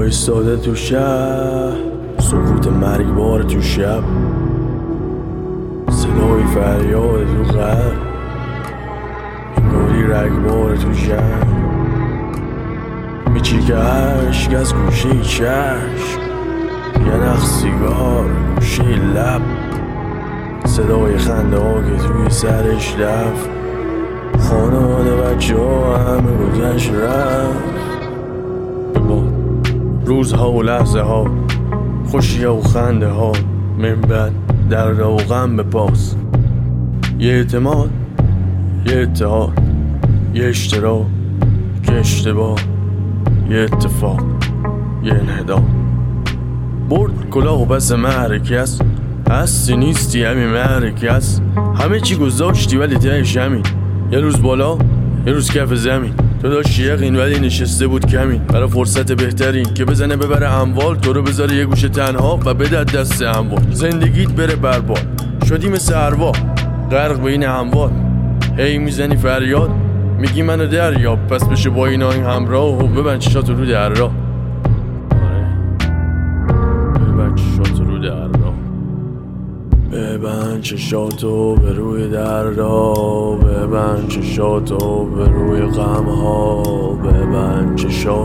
وایستاده تو شهر، سکوت مرگبار تو شب، صدای فریاد تو غرب، انگاری رگبار تو جنگ، میچیکه عشق از گوشه چشم، یه نخ سیگار گوشه لب، صدای خنده ها که توی سرش لف، خانواده بچه ها همه گذشت رفت. روزها و لحظه ها، خوشی و خنده ها، من بعد درد و غم به پاس، یه اعتماد، یه اتحاد، یه اشتراک، یه اشتباه، یه اتفاق، یه انحدار. برد کلاه و پس معرکه است، هستی نیستی همین معرکه است، همه چی گذاشتی ولی تهش همین، یه روز بالا یه روز کف زمین، تو داشتی یقین ولی نشسته بود کمین، برای فرصت بهترین که بزنه ببره اموال، تو رو بذاره یه گوشه تنها و بده دست اموال، زندگیت بره برباد، شدی مثل ارواح غرق بین اموال، هی میزنی فریاد میگی منو دریاب، پس بشه با اینا این همراه و ببند چشاتو رو در راه، ببند چشاتو رو در راه، ببند چشاتو به روی دردا، ببند چشاتو به روی غمها، ببند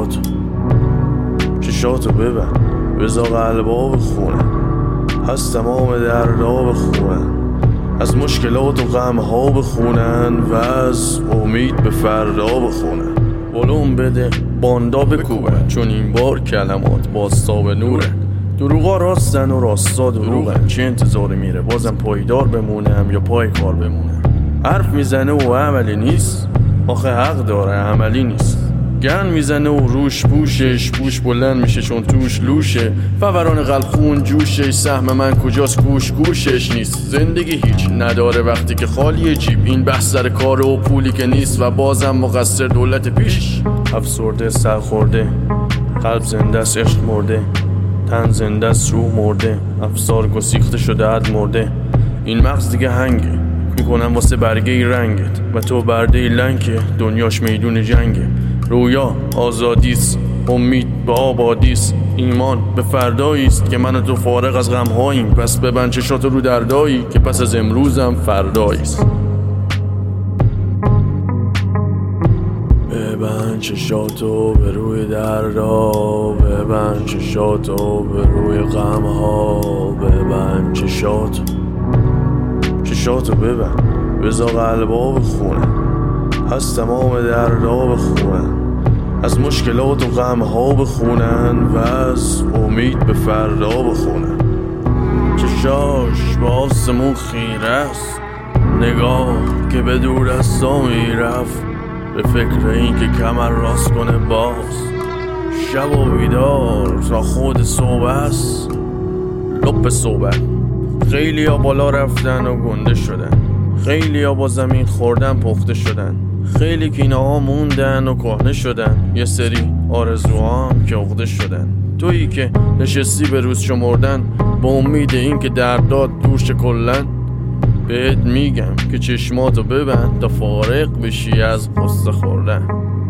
چشاتو ببند، بذار قلبا بخونن، از تمام دردا بخونن، از مشکلات و غمها بخونن و از امید به فردا بخونن، ولوم بده باندا بکوبن، چون این بار کلمات باستا به نوره، دروغا راستن و راستا دروغن، چه انتظاری میره بازم پایدار بمونم یا پای کار بمونم، حرف میزنه و عملی نیست، آخه حق داره عملی نیست، گن میزنه و روش پوشش پوش بلند میشه چون توش لوشه، فوران قلخون جوشش، سهم من کجاست گوشش نیست، زندگی هیچ نداره وقتی که خالی جیب، این بحث سر کار و پولی که نیست و بازم مقصر دولت پیش، افسرده سر خورده، قلب زنده است عشق مرده، تن زنده است روح مرده، افسار گسیخته شده عد مرده، این مغز دیگه هنگه میکنم واسه برگه ای رنگت و تو برده ای لنگه، دنیاش میدون جنگه، رویا آزادیست، امید به آبادیست، ایمان به فرداییست که من و تو فارغ از غمهاییم، پس ببند چشاتو رو دردایی که پس از امروزم فرداییست، ببند چشاتو به روی دردا، ببند چشاتو به روی غمها، ببند چشاتو ببند، بذار قلبا بخونن، از تمام دردا بخونن، از مشکلات و غمها بخونن و از امید به فردا بخونن، چشاش به آسمون خیره است، نگاه که به دور دستا میرفت، به فکر این که کمر راست کنه باز، شب و بیدار تا خود صبح است، لپ صحبت، خیلی ها بالا رفتن و گنده شدن، خیلی ها با زمین خوردن پخته شدن، خیلی کینه ها موندن و کهنه شدن، یه سری آرزوهام که عقده شدن، تویی که نشستی به روز شمردن با امید این که درداد دور شه کلن، بهت میگم که چشماتو ببند تا فارغ بشی از قصه خوردن.